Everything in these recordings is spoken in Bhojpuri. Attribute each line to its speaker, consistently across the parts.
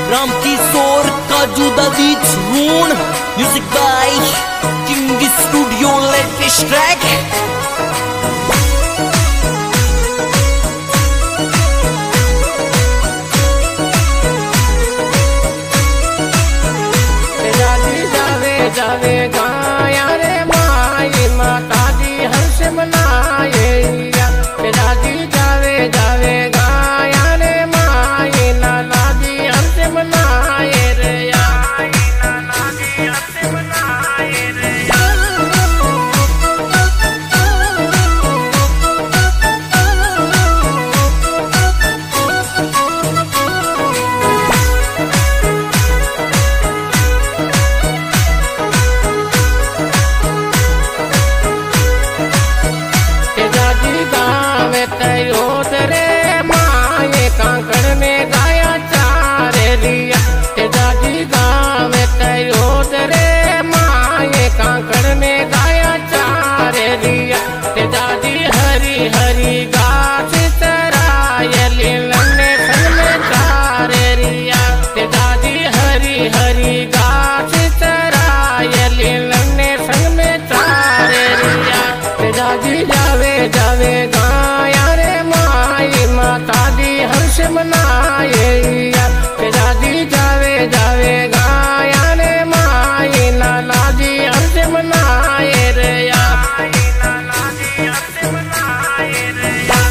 Speaker 1: राम किशोर काजू दादी रून music by king studio latest track.
Speaker 2: जावे गाया रे माई माता दी हर्ष मनाए दादी जावे जावे गाया रे माई नाना दी हर्ष मनाए रे नाना दी हर्ष मनाए रे। कांकड़ में गाया चारे लिया दादी गाँव तयोद रे माए कांकड़ में गाया चारे लिया दादी हरी हरी गाछ चराय लीलने संग में चारे लिया दादी हरी हरी गाछ चराय लीलने संग में चारे लिया दादी जावे जावे गाया रे माई माता दी हर्ष मनाए दादी जावे जावे गाया रे माई नाना जी हर्ष मनाए रे नाना जी हर्ष मनाए रे।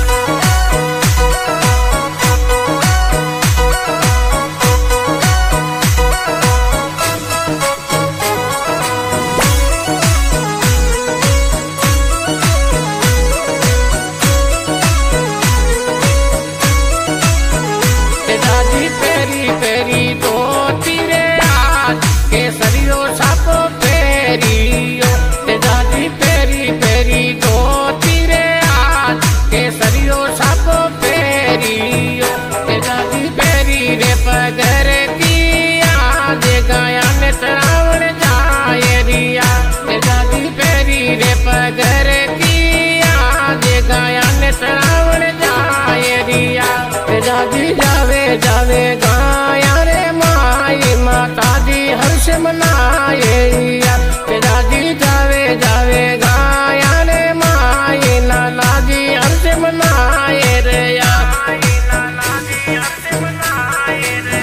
Speaker 2: पेरी तो तीरे आज केसरियो सापो पेरियो दादी पेरी पेरी तो तीरे आज केसरियो सापो पेरियो दादी पेरी रे पगर की आज गाया ने श्रावण जाए रिया दादी पेरी रे पगर की आज गाया ने श्रावण जाए रिया दादी जावे जावे गाया रे माई माता दी हर्ष मनाए दादी जावे जावे गाया रे माई नाना जी हर्ष मनाए रे नाना जी हर्ष मनाए रे।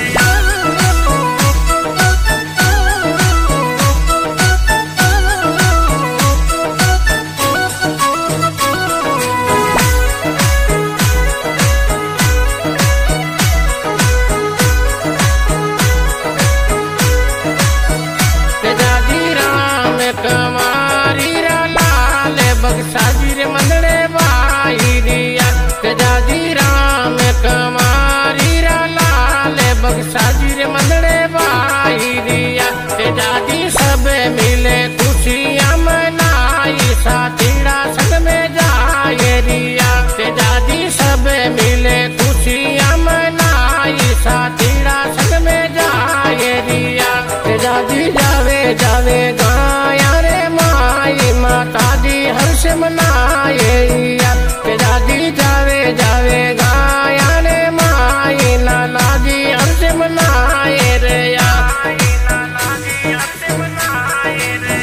Speaker 2: बक्साजी रे मंदड़े बाई रिया दादी राम कमारी रा लाल बक्साजी रे मंदड़े बाई रिया दादी सब मिले खुशियां मनाई साथीड़ा संग में जाए रिया दादी सब मिले खुशियां मनाई साथीड़ा संग में जाए रिया दादी जावे जावे गाया रे माई माता दी हर्ष मनाए दादी जावे जावे गाया रे माई नाना जी हर्ष मनाए रे नाना जी हर्ष मनाए रे।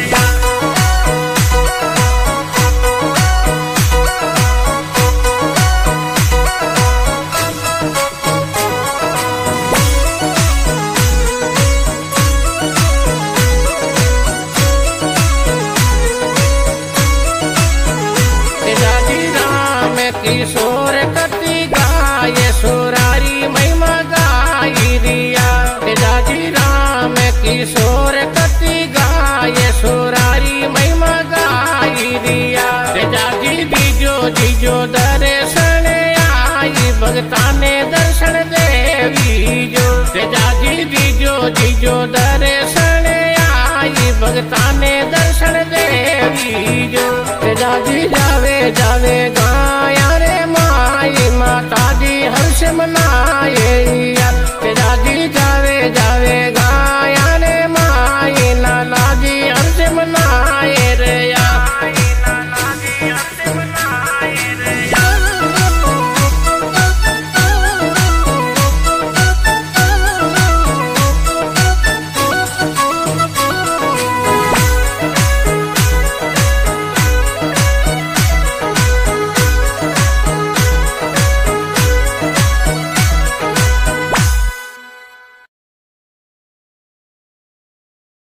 Speaker 2: किशोर कति गाये सोरारी महिमा गाई रिया दादी राम किशोर कति गाये सोरारी महिमा गाई रिया दादी बीजो जीजो दर्शन आई भगता ने दर्शन देवी जो दादी बीजो जीजो दर्शन आई भगता ने दर्शन देवी जो दादी जावे जावे गाया रे माई माता दी हर्ष मनाए